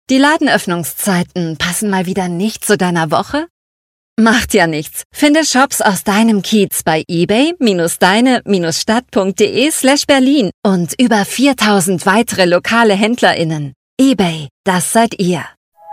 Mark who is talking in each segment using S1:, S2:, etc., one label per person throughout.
S1: Die Ladenöffnungszeiten passen mal wieder nicht zu deiner Woche? Macht ja nichts. Finde Shops aus deinem Kiez bei ebay-deine-stadt.de/Berlin und über 4000 weitere lokale HändlerInnen. eBay, das seid ihr.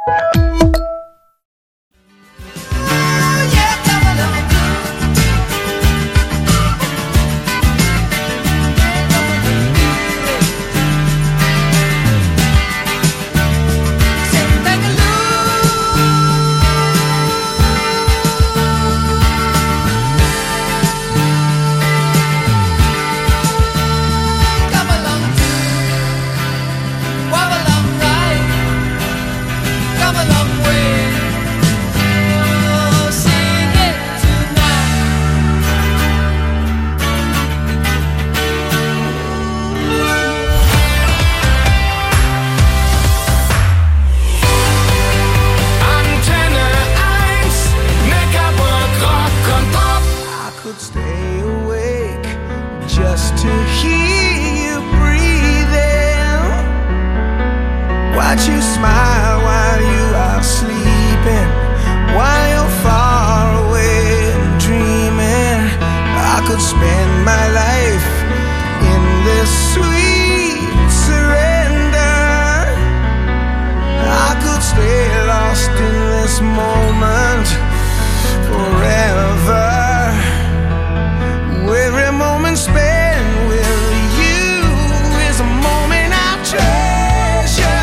S2: Watch you smile while you are sleeping, while you're far away and dreaming. I could spend my life in this sweet surrender. I could stay lost in this moment forever. Every moment spent with you is a moment I'll treasure.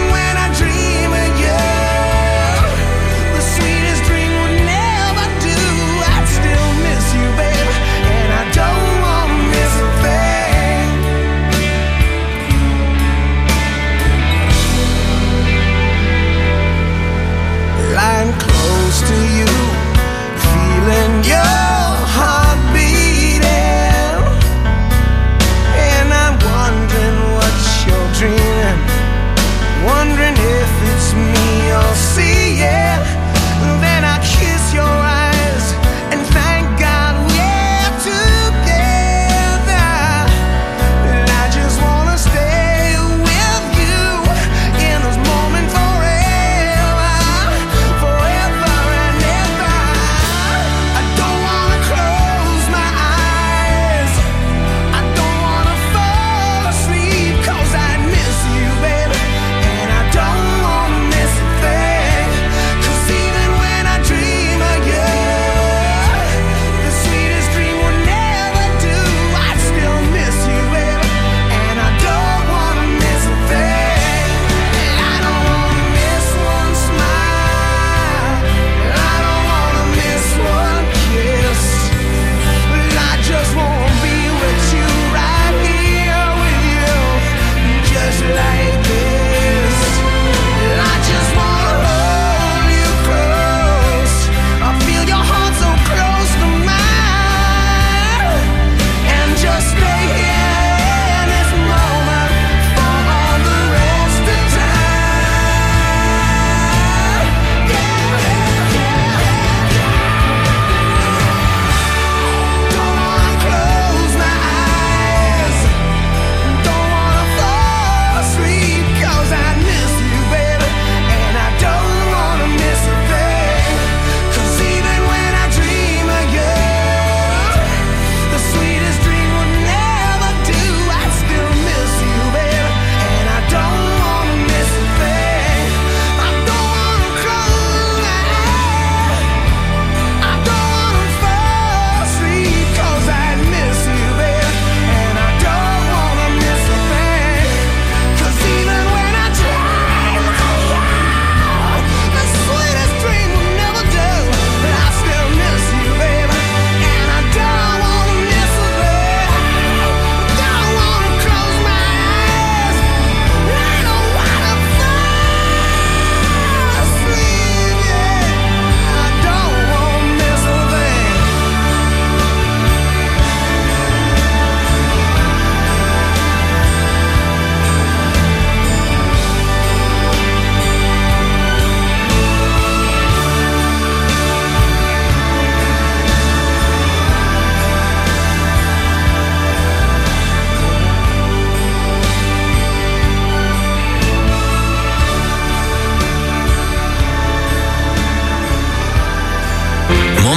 S2: Do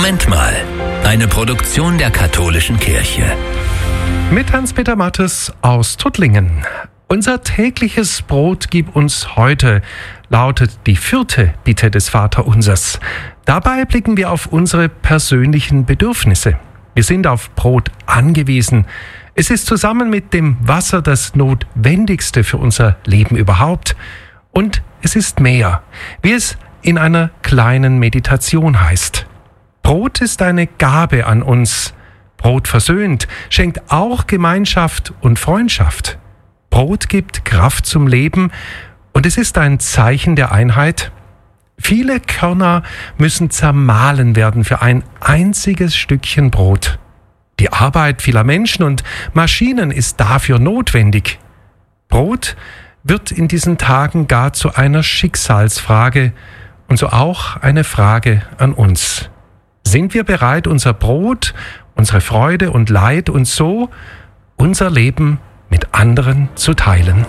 S3: Moment mal. Eine Produktion der Katholischen Kirche.
S4: Mit Hans-Peter Mattes aus Tuttlingen. Unser tägliches Brot gib uns heute, lautet die 4. Bitte des Vaterunsers. Dabei blicken wir auf unsere persönlichen Bedürfnisse. Wir sind auf Brot angewiesen. Es ist zusammen mit dem Wasser das Notwendigste für unser Leben überhaupt. Und es ist mehr, wie es in einer kleinen Meditation heißt. Brot ist eine Gabe an uns. Brot versöhnt, schenkt auch Gemeinschaft und Freundschaft. Brot gibt Kraft zum Leben und es ist ein Zeichen der Einheit. Viele Körner müssen zermahlen werden für ein einziges Stückchen Brot. Die Arbeit vieler Menschen und Maschinen ist dafür notwendig. Brot wird in diesen Tagen gar zu einer Schicksalsfrage und so auch eine Frage an uns. Sind wir bereit, unser Brot, unsere Freude und Leid und so unser Leben mit anderen zu teilen?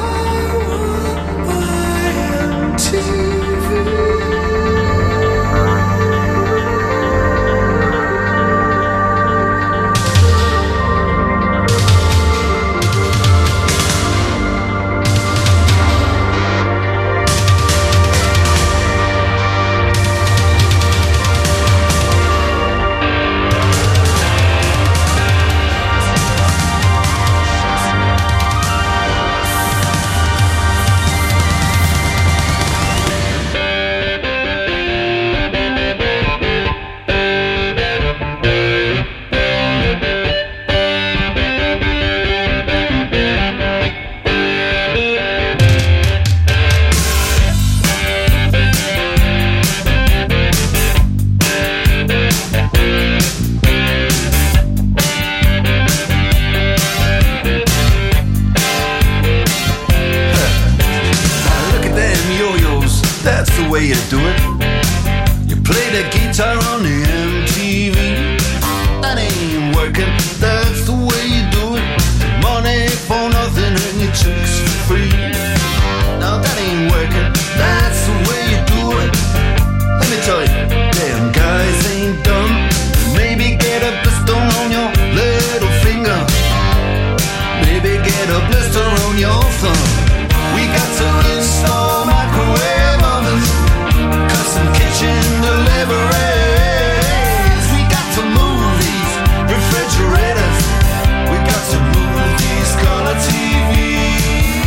S2: That's the way you do it. You play the guitar on the MTV. That ain't working. That's the way you do it. Money for nothing and your chicks for free. Now that ain't working. That's the way you do it. Let me tell you, damn guys ain't dumb. Maybe get a blister on your little finger. Maybe get a blister on your thumb. We got to install microwave ovens, custom kitchen deliveries. We got to move these refrigerators. We got to move these color TVs.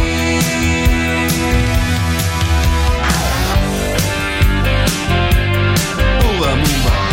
S2: Move on, move on.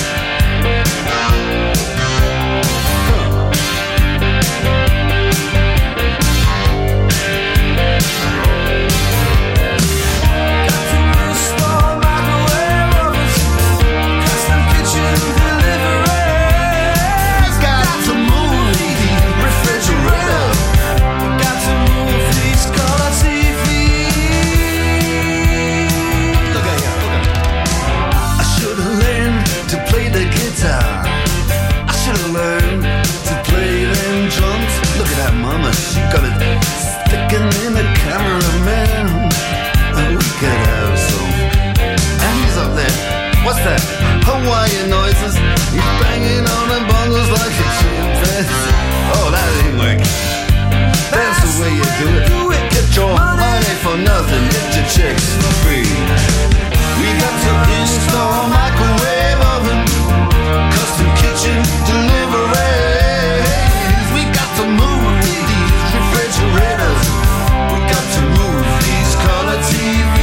S2: She got it sticking in the cameraman. And we could have some. And he's up there. What's that? Hawaiian noises. He's banging on the bongos like a chimpanzee. Oh, that ain't working. That's the way you do it. Get your money for nothing. Get your chicks for free. We got to install microwave oven, custom kitchen delivery. We got to move these refrigerators. We got to move these color TVs.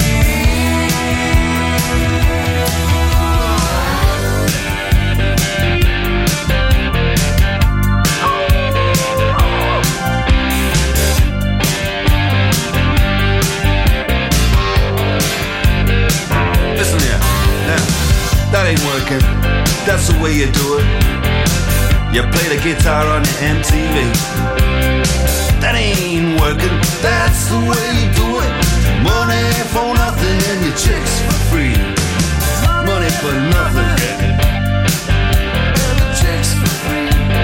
S2: Listen here, now, that ain't working. That's the way you do it. You play the guitar on the MTV. That ain't working. That's the way you do it.